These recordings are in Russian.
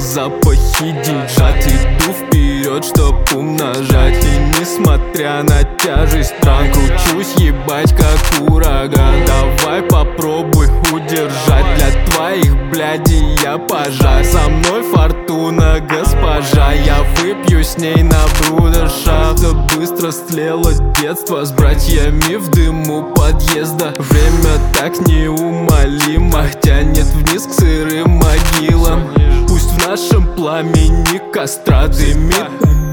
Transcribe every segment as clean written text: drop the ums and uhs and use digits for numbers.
запахи деньжат. Иду вперед, чтоб умножать. И несмотря на тяжесть стран, кручусь, ебать, как ураган. Давай попробуй удержать. Для твоих блядей я пожар. Со мной фортуна, госпожа. Я выпью с ней на брудершафт. Быстро стлело детство с братьями в дыму подъезда. Время так неумолимо тянет вниз к сырым могилам. Пусть в нашем пламени костра дымит.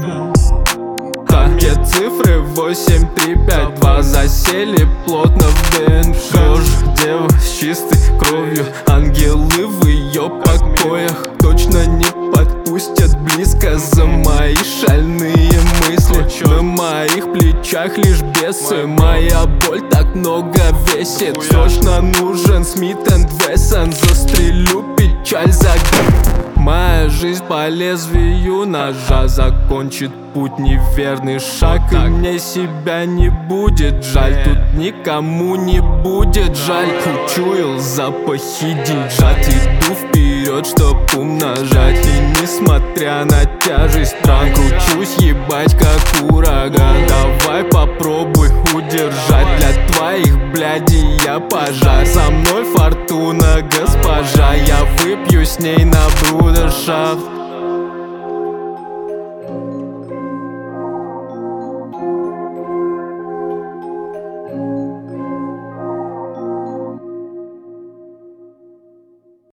Две цифры 8, 3, 5, 2 засели плотно в ДНК. Дева с чистой кровью, ангелы в ее покоях точно не подпустят близко за мои шальные мысли. На моих плечах лишь бесы, моя боль так много весит. Срочно нужен Смит энд Вессон, застрелю печаль за моя жизнь по лезвию ножа закончит путь неверный шаг. И мне себя не будет жаль, тут никому не будет жаль. Учуял запахи деньжат. Иду вперед, чтоб умножать. И несмотря на тяжесть стран, кручусь, ебать, как ураган. Давай попробуй удержать. Для твоих блядей я пожар. Со мной фортуна, госпожа. Я выпью с ней на брудершафт.